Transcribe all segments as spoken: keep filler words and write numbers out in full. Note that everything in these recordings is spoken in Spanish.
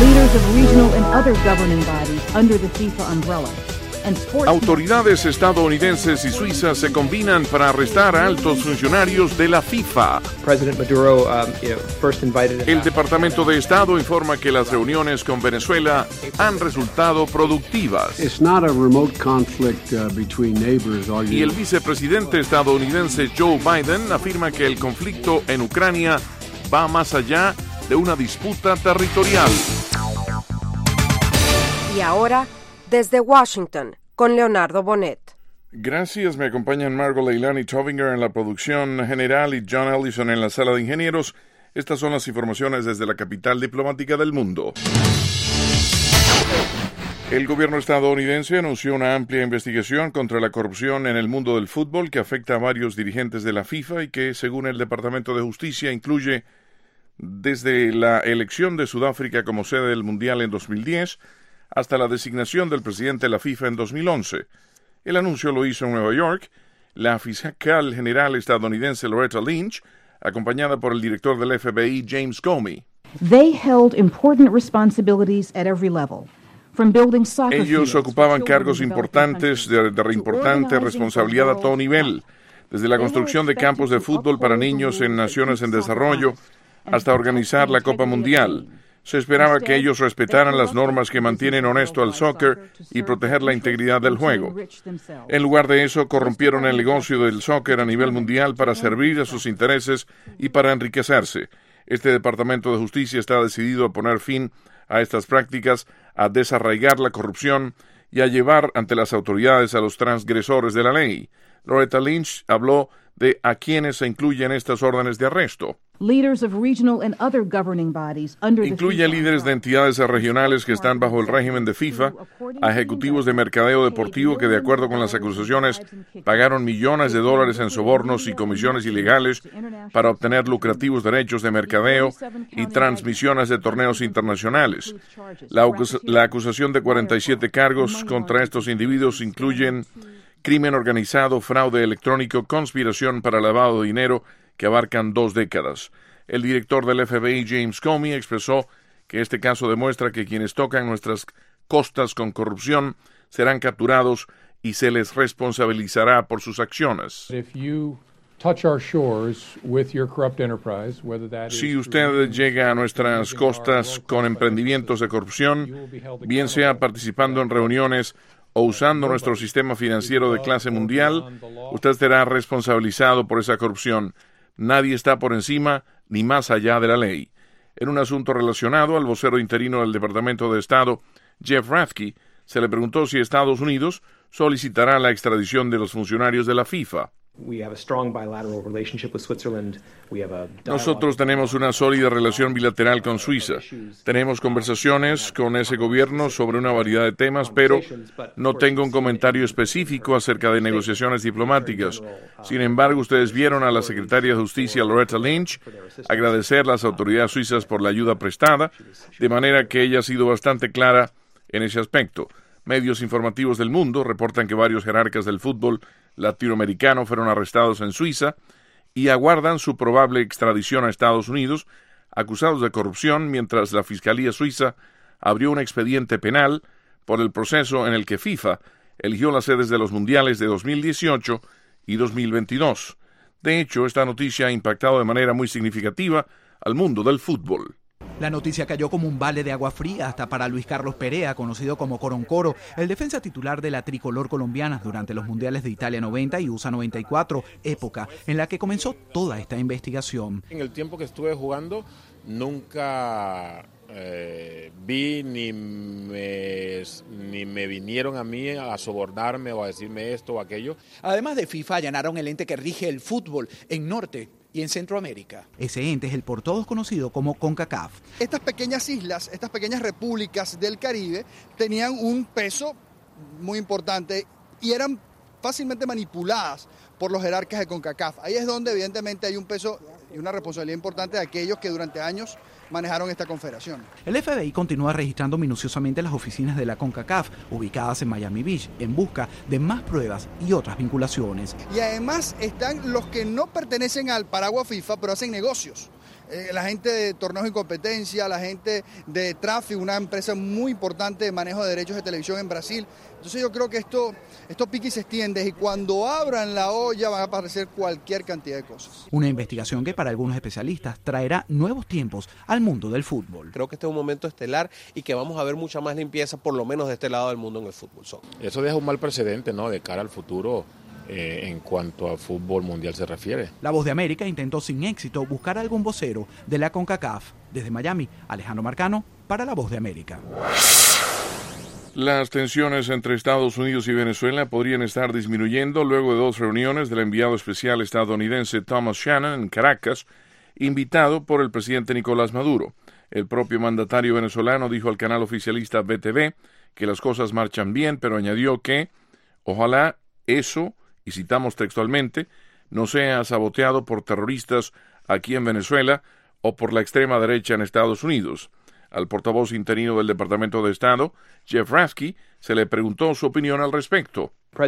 Leaders of regional and other governing bodies under the FIFA umbrella. Autoridades estadounidenses y suizas se combinan para arrestar a altos funcionarios de la FIFA. Maduro, um, you know, first invited El Departamento de Estado informa que las reuniones con Venezuela han resultado productivas. It's not a remote conflict, uh, between neighbors, are you? Y el vicepresidente estadounidense Joe Biden afirma que el conflicto en Ucrania va más allá de una disputa territorial. Y ahora, desde Washington, con Leonardo Bonet. Gracias, me acompañan Margot Leilani Tovinger en la producción general y John Ellison en la sala de ingenieros. Estas son las informaciones desde la capital diplomática del mundo. El gobierno estadounidense anunció una amplia investigación contra la corrupción en el mundo del fútbol que afecta a varios dirigentes de la FIFA y que, según el Departamento de Justicia, incluye desde la elección de Sudáfrica como sede del Mundial en dos mil diez hasta la designación del presidente de la FIFA en dos mil once. El anuncio lo hizo en Nueva York la fiscal general estadounidense Loretta Lynch, acompañada por el director del F B I James Comey. They held important responsibilities at every level. Ellos ocupaban cargos importantes de, de importante responsabilidad a todo nivel, desde la construcción de campos de fútbol para niños en naciones en desarrollo hasta organizar la Copa Mundial. Se esperaba que ellos respetaran las normas que mantienen honesto al soccer y proteger la integridad del juego. En lugar de eso, corrompieron el negocio del soccer a nivel mundial para servir a sus intereses y para enriquecerse. Este Departamento de Justicia está decidido a poner fin a estas prácticas, a desarraigar la corrupción y a llevar ante las autoridades a los transgresores de la ley. Loretta Lynch habló de a quienes se incluyen estas órdenes de arresto. Incluye a líderes de entidades regionales que están bajo el régimen de FIFA, a ejecutivos de mercadeo deportivo que, de acuerdo con las acusaciones, pagaron millones de dólares en sobornos y comisiones ilegales para obtener lucrativos derechos de mercadeo y transmisiones de torneos internacionales. La, la acusación de cuarenta y siete cargos contra estos individuos incluyen crimen organizado, fraude electrónico, conspiración para lavado de dinero, que abarcan dos décadas. El director del F B I, James Comey, expresó que este caso demuestra que quienes tocan nuestras costas con corrupción serán capturados y se les responsabilizará por sus acciones. Si usted llega a nuestras costas con emprendimientos de corrupción, bien sea participando en reuniones o usando nuestro sistema financiero de clase mundial, usted será responsabilizado por esa corrupción. Nadie está por encima ni más allá de la ley. En un asunto relacionado, al vocero interino del Departamento de Estado, Jeff Rathke, se le preguntó si Estados Unidos solicitará la extradición de los funcionarios de la FIFA. Nosotros tenemos una sólida relación bilateral con Suiza. Tenemos conversaciones con ese gobierno sobre una variedad de temas, pero no tengo un comentario específico acerca de negociaciones diplomáticas. Sin embargo, ustedes vieron a la secretaria de Justicia, Loretta Lynch, agradecer a las autoridades suizas por la ayuda prestada, de manera que ella ha sido bastante clara en ese aspecto. Medios informativos del mundo reportan que varios jerarcas del fútbol latinoamericano fueron arrestados en Suiza y aguardan su probable extradición a Estados Unidos, acusados de corrupción, mientras la Fiscalía Suiza abrió un expediente penal por el proceso en el que FIFA eligió las sedes de los mundiales de dos mil dieciocho y dos mil veintidós. De hecho, esta noticia ha impactado de manera muy significativa al mundo del fútbol. La noticia cayó como un balde de agua fría hasta para Luis Carlos Perea, conocido como Coroncoro, el defensa titular de la tricolor colombiana durante los mundiales de Italia noventa y U S A noventa y cuatro, época en la que comenzó toda esta investigación. En el tiempo que estuve jugando, nunca eh, vi ni me, ni me vinieron a mí a sobornarme o a decirme esto o aquello. Además de FIFA, allanaron el ente que rige el fútbol en Norte y en Centroamérica. Ese ente es el por todos conocido como CONCACAF. Estas pequeñas islas, estas pequeñas repúblicas del Caribe tenían un peso muy importante y eran fácilmente manipuladas por los jerarcas de CONCACAF. Ahí es donde evidentemente hay un peso y una responsabilidad importante de aquellos que durante años manejaron esta confederación. El F B I continúa registrando minuciosamente las oficinas de la CONCACAF, ubicadas en Miami Beach, en busca de más pruebas y otras vinculaciones. Y además están los que no pertenecen al paraguas FIFA, pero hacen negocios. eh, la gente de torneos y competencia, la gente de Traffic, una empresa muy importante de manejo de derechos de televisión en Brasil. Entonces yo creo que esto, esto pique y se extiende, y cuando abran la olla van a aparecer cualquier cantidad de cosas. Una investigación que para algunos especialistas traerá nuevos tiempos al mundo del fútbol. Creo que este es un momento estelar y que vamos a ver mucha más limpieza, por lo menos de este lado del mundo, en el fútbol. Eso deja un mal precedente, ¿no?, de cara al futuro eh, en cuanto a fútbol mundial se refiere. La Voz de América intentó sin éxito buscar algún vocero de la CONCACAF. Desde Miami, Alejandro Marcano para La Voz de América. Las tensiones entre Estados Unidos y Venezuela podrían estar disminuyendo luego de dos reuniones del enviado especial estadounidense Thomas Shannon en Caracas, invitado por el presidente Nicolás Maduro. El propio mandatario venezolano dijo al canal oficialista B T V que las cosas marchan bien, pero añadió que ojalá eso, y citamos textualmente, no sea saboteado por terroristas aquí en Venezuela o por la extrema derecha en Estados Unidos. Al portavoz interino del Departamento de Estado, Jeff Rasky, se le preguntó su opinión al respecto.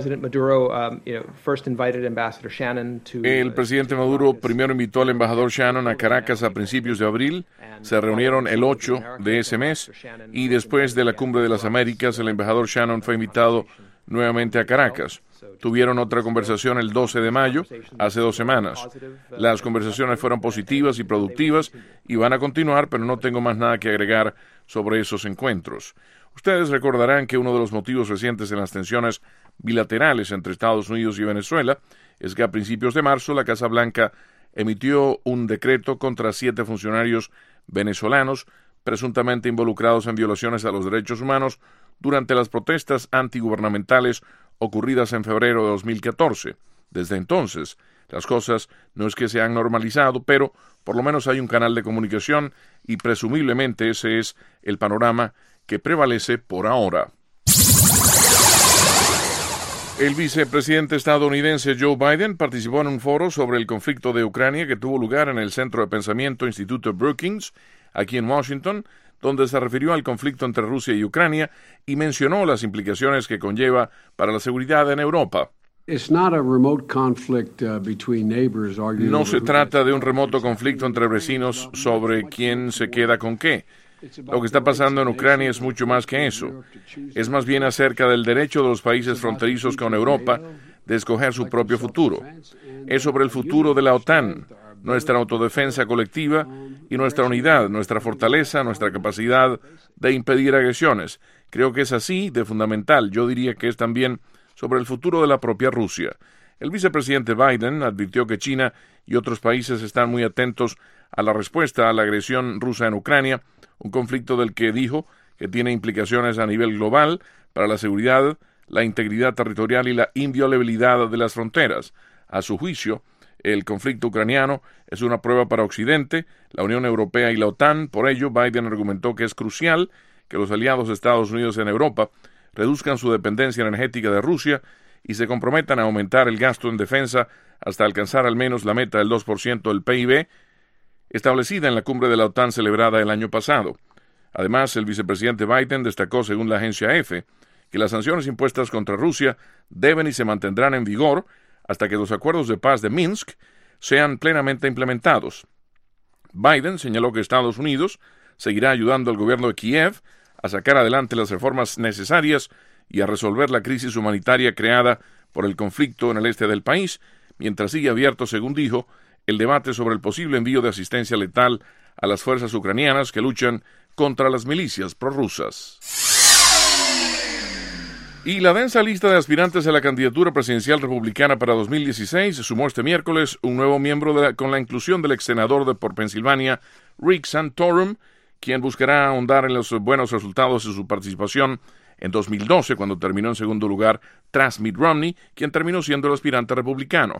El presidente Maduro primero invitó al embajador Shannon a Caracas a principios de abril, se reunieron el ocho de ese mes, y después de la Cumbre de las Américas, el embajador Shannon fue invitado nuevamente a Caracas. Tuvieron otra conversación el doce de mayo, hace dos semanas. Las conversaciones fueron positivas y productivas y van a continuar, pero no tengo más nada que agregar sobre esos encuentros. Ustedes recordarán que uno de los motivos recientes en las tensiones bilaterales entre Estados Unidos y Venezuela es que a principios de marzo la Casa Blanca emitió un decreto contra siete funcionarios venezolanos presuntamente involucrados en violaciones a los derechos humanos durante las protestas antigubernamentales ocurridas en febrero de dos mil catorce. Desde entonces, las cosas no es que se han normalizado, pero por lo menos hay un canal de comunicación y presumiblemente ese es el panorama que prevalece por ahora. El vicepresidente estadounidense Joe Biden participó en un foro sobre el conflicto de Ucrania que tuvo lugar en el Centro de Pensamiento Instituto Brookings, aquí en Washington, donde se refirió al conflicto entre Rusia y Ucrania y mencionó las implicaciones que conlleva para la seguridad en Europa. No se trata de un remoto conflicto entre vecinos sobre quién se queda con qué. Lo que está pasando en Ucrania es mucho más que eso. Es más bien acerca del derecho de los países fronterizos con Europa de escoger su propio futuro. Es sobre el futuro de la OTAN, nuestra autodefensa colectiva y nuestra unidad, nuestra fortaleza, nuestra capacidad de impedir agresiones. Creo que es así de fundamental. Yo diría que es también sobre el futuro de la propia Rusia. El vicepresidente Biden advirtió que China y otros países están muy atentos a la respuesta a la agresión rusa en Ucrania, un conflicto del que dijo que tiene implicaciones a nivel global para la seguridad, la integridad territorial y la inviolabilidad de las fronteras. A su juicio, el conflicto ucraniano es una prueba para Occidente, la Unión Europea y la OTAN. Por ello, Biden argumentó que es crucial que los aliados de Estados Unidos en Europa reduzcan su dependencia energética de Rusia y se comprometan a aumentar el gasto en defensa hasta alcanzar al menos la meta del dos por ciento del P I B establecida en la cumbre de la OTAN celebrada el año pasado. Además, el vicepresidente Biden destacó, según la agencia EFE, que las sanciones impuestas contra Rusia deben y se mantendrán en vigor hasta que los acuerdos de paz de Minsk sean plenamente implementados. Biden señaló que Estados Unidos seguirá ayudando al gobierno de Kiev a sacar adelante las reformas necesarias y a resolver la crisis humanitaria creada por el conflicto en el este del país, mientras sigue abierto, según dijo, el debate sobre el posible envío de asistencia letal a las fuerzas ucranianas que luchan contra las milicias prorrusas. Y la densa lista de aspirantes a la candidatura presidencial republicana para dos mil dieciséis sumó este miércoles un nuevo miembro de la, con la inclusión del ex senador de por Pensilvania, Rick Santorum, quien buscará ahondar en los buenos resultados de su participación en dos mil doce, cuando terminó en segundo lugar tras Mitt Romney, quien terminó siendo el aspirante republicano.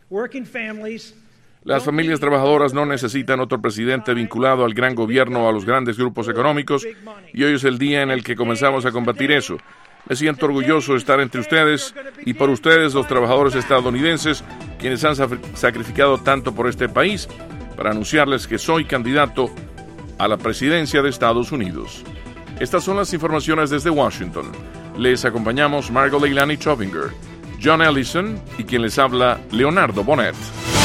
Las familias trabajadoras no necesitan otro presidente vinculado al gran gobierno o a los grandes grupos económicos, y hoy es el día en el que comenzamos a combatir eso. Me siento orgulloso de estar entre ustedes y por ustedes, los trabajadores estadounidenses, quienes han sacrificado tanto por este país, para anunciarles que soy candidato a la presidencia de Estados Unidos. Estas son las informaciones desde Washington. Les acompañamos Margot Leilani Chovinger, John Ellison y quien les habla, Leonardo Bonet.